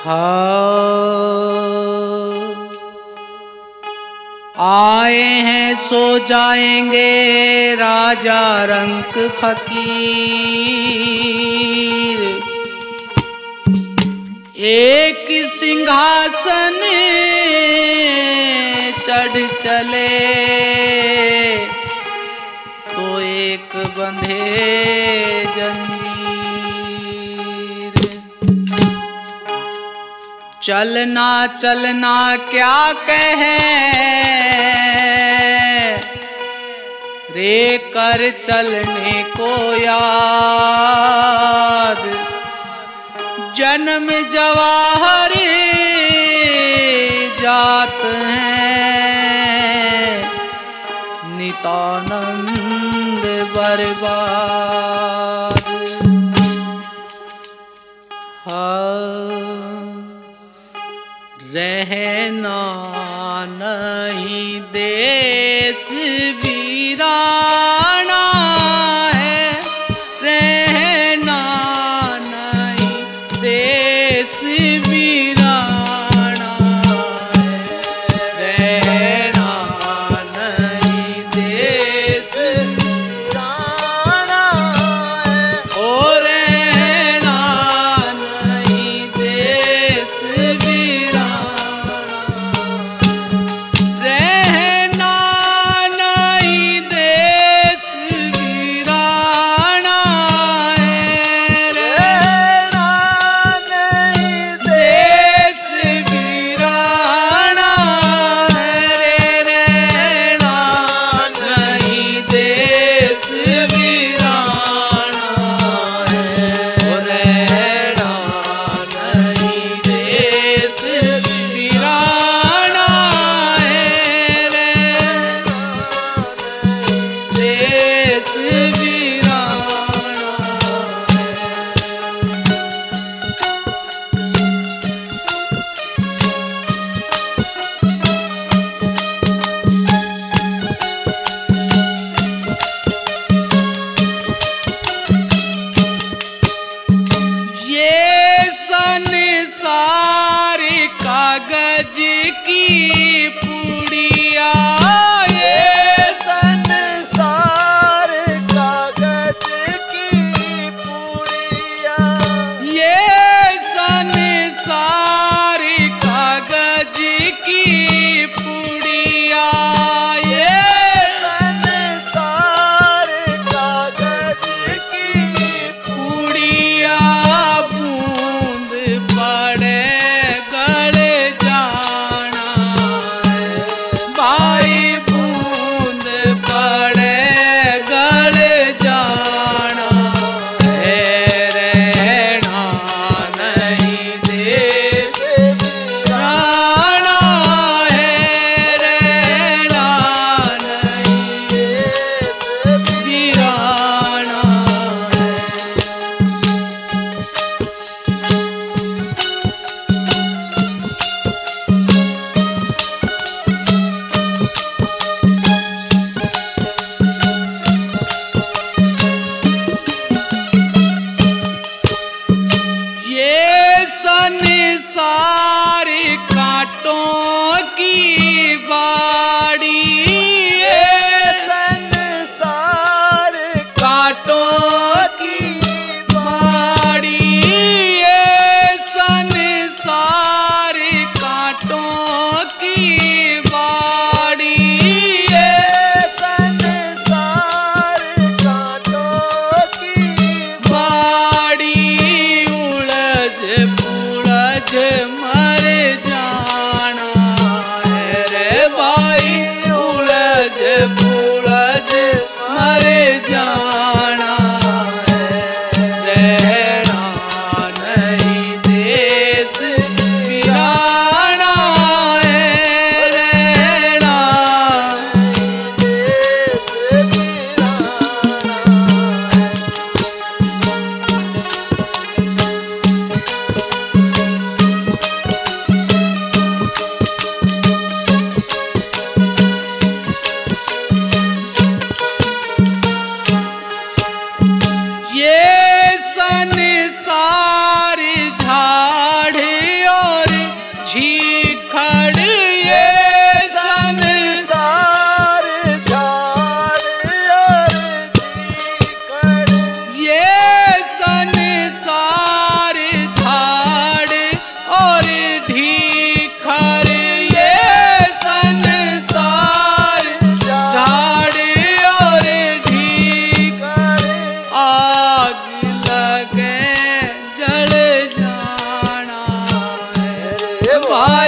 आए हैं सो जाएंगे राजा रंक फकीर, एक सिंहासन चढ़ चले तो एक बंधे जंजीर। चलना चलना क्या कहे रे कर चलने को याद, जन्म जवाहर जात हैं नितानंद बर्बाद। रहना नहीं देश वीराना है, रहना नहीं देश वीराना है, रहना नहीं देश वीराना है, ओ रहना नहीं देश वीराना, रहना नहीं देश वीराना है, रहना नहीं देश वीराना है, रहना नहीं देश वीराना है, ओ रहना नहीं देश वीराना है, देश वीराना ये संसार कागज की पुड़िया, ये संसार कागज की पुड़िया, ये संसार कागज की पुड़िया, ये संसार कागज की पुड़िया, बूंद पड़े गले जाना है भाई, बूंद पड़े गले जाना है, रहना नहीं देश वीराना है, रहना नहीं देश वीराना है। ये संसार कांटों की बाड़ी, ये संसार कांटों की बाड़ी, ये संसार कांटों की बाड़ी, ये संसार कांटों की बाड़ी, उलझ पुलझ मर जाना है रे भाई, उलझ पुलझ मर जाना है, रहना नहीं देश वीराना है, रहना नहीं देश वीराना है। भाई